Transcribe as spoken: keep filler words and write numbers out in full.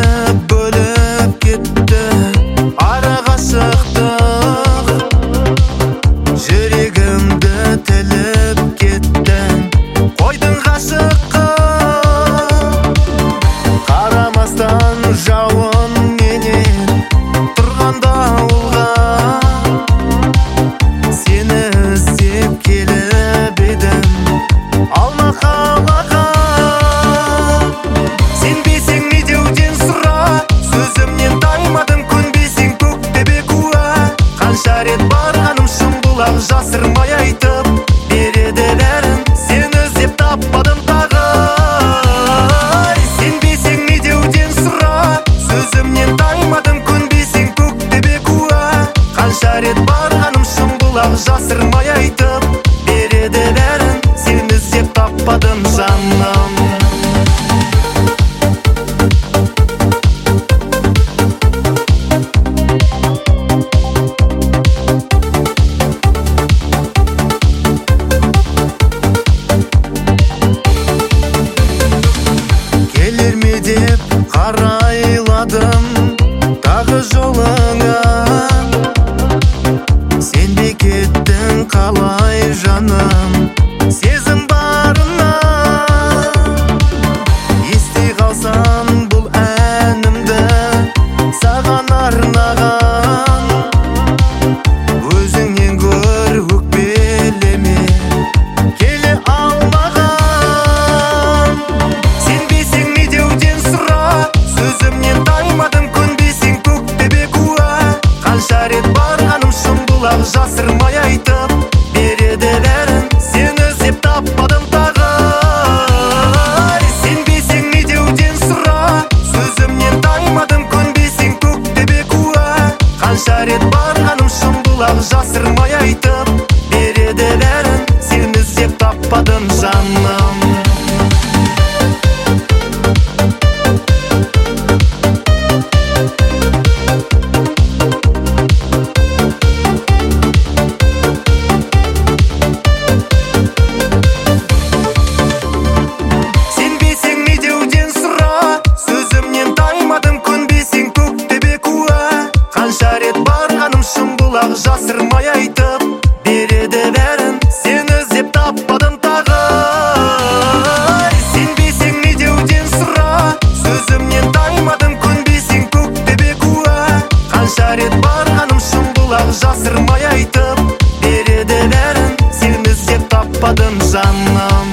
бөліп кетті ара ғашықтық, жүрегімді тіліп кетті қойдың ғашыққа. Қарамастан жауын менен тұрғанда ауылға, сені іздеп келіп едім алма қалаға. Сенбесең не деуден сұра, сөзімнен таймадым, көнбесең көктөбе куә. Қанша рет барғаным шын бұлақ, жасырмай айтып береді бәрін, сені іздеп таппадым тағы. Сенбесең не деуден сұра, сөзімнен таймадым, көнбесең көктөбе куә. Қанша рет барғаным шын бұлақ, жасырмай айтып береді бәрін, сені іздеп таппадым жаным. Келер ме деп қарайладым тағы жолыңа, сенбей кеттің қалай жаным, сезім барына. Ести қалсам бұл әнімді саған арнаған, өзіңнен гөр өкпелеме келе алмаған. Сенбесең не деуден сұра, сөзімнен таймадым, көнбесең көктөбе куә. Қанша рет барғаным шын бұлақ, жасырмай айтып береді бәрін, сені іздеп таппадым тағы. Сенбесең не деуден сұра, сөзімнен таймадым, көнбесең көктөбе куә. Қанша рет барғаным шын бұлақ, жасырмай айтып береді бәрін, сені іздеп таппадым жаным. Сенбесең не деуден сұра, сөзімнен таймадым, көнбесең көктөбе куә. Қанша рет барғаным шын бұлақ, жасырмай айтып береді бәрін, сені іздеп таппадым тағы. Сенбесең не деуден сұра, сөзімнен таймадым, көнбесең көктөбе куә. Қанша рет барғаным шын бұлақ, жасырмай айтып береді бәрін, сені іздеп таппадым жаным.